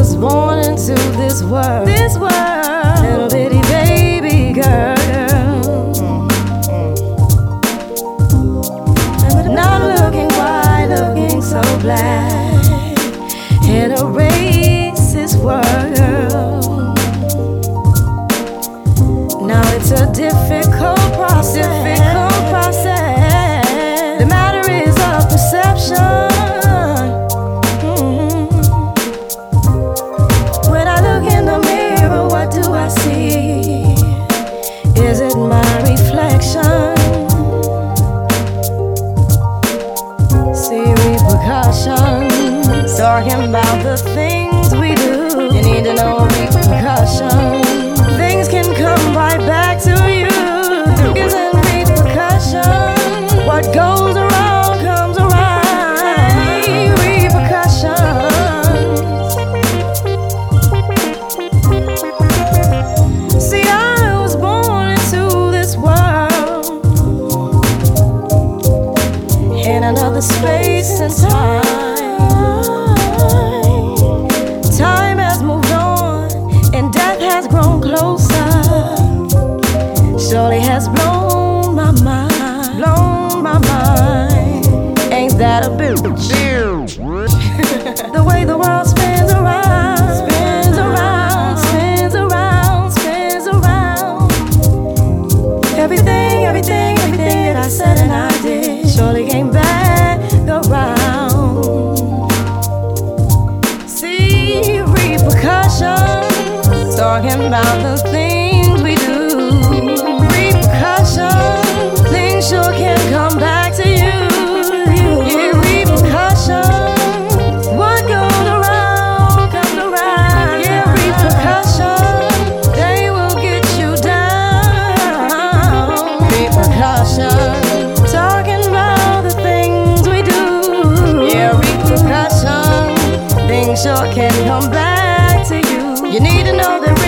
was born into this world, little bitty baby girl. Not looking white, looking so black in a racist world. Now it's a difficult process. The matter is of perception. When I look in the mirror, what do I see? Is it my reflection? See repercussions, talking about the things we do. You need to know repercussions. Things can come right back to you. Isn't repercussion? What goes around comes around. Repercussions. See, I was born into this world in another space and time. Time has moved on and death has grown closer. Surely has blown my mind. Ain't that a bitch? The way the world spins around, spins around, spins around, spins around. Everything that I said and I did surely came back around. See repercussions, talking about the things we do. Repercussions, things sure can come back to you. Yeah, repercussions, what goes around comes around. Yeah, repercussions, they will get you down. Repercussions, talking about the things we do. Yeah, repercussions, things sure can come back to you. You need to know that